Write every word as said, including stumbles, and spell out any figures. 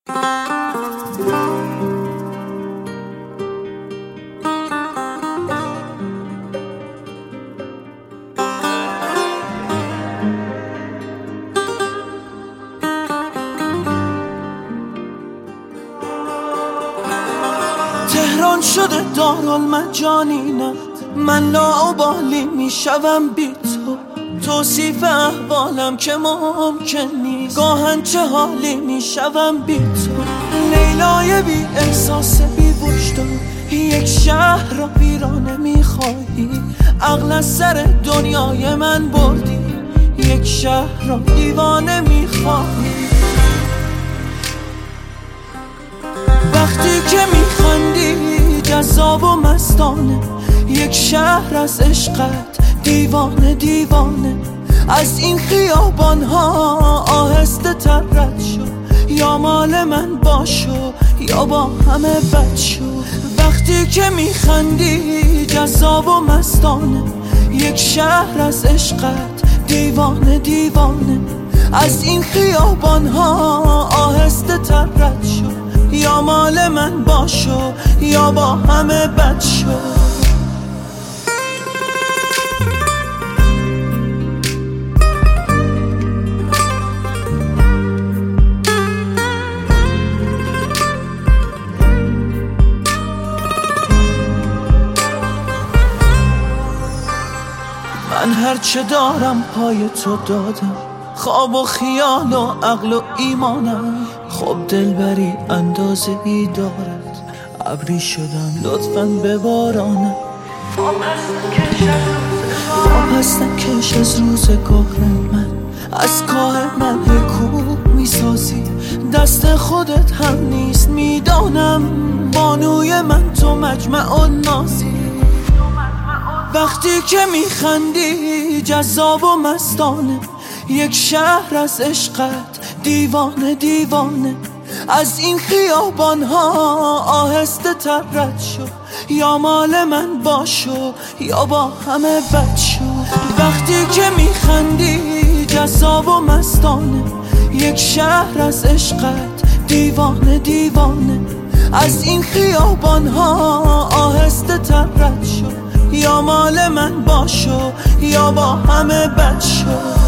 تهران شده دارالمجانینم، من لاابالی میشوم بی تو. توصیف احوالم که ممکن نیست، گاهن چه حالی میشوم بی تو. لیلای بی احساس بی وجدان، یک شهر را ویرانه میخواهی. عقل از سر دنیای من بردی، یک شهر را دیوانه میخواهی. وقتی که میخندی جذاب و مستانه، یک شهر از عشقت دیوانه دیوانه. از این خیابان ها آهسته تر رد شو، یا مال من باشو یا با همه بد شو. وقتی که میخندی جذاب و مستانه، یک شهر از عشقت دیوانه دیوانه. از این خیابان ها آهسته تر رد شو، یا مال من باشو یا با همه بد شو. من هرچه دارم پای تو دادم، خواب و خیال و عقل و ایمانم. خب دلبری اندازه ای دارد، ابری شدم لطفاً ببارانم. پس نکش از روزگار من، از کاه من رکوب میسازی. دست خودت هم نیست میدانم، بانوی من تو مجمع و نازی. وقتی که میخندی جذاب و مستانه، یک شهر از عشقت دیوانه دیوانه. از این خیابان ها آهسته تر رد شو، یا مال من باشو یا با همه بد شو. وقتی که میخندی جذاب و مستانه، یک شهر از عشقت دیوانه دیوانه. از این خیابان ها آهسته تر رد شو، یا مال من باشو یا با همه بد شو.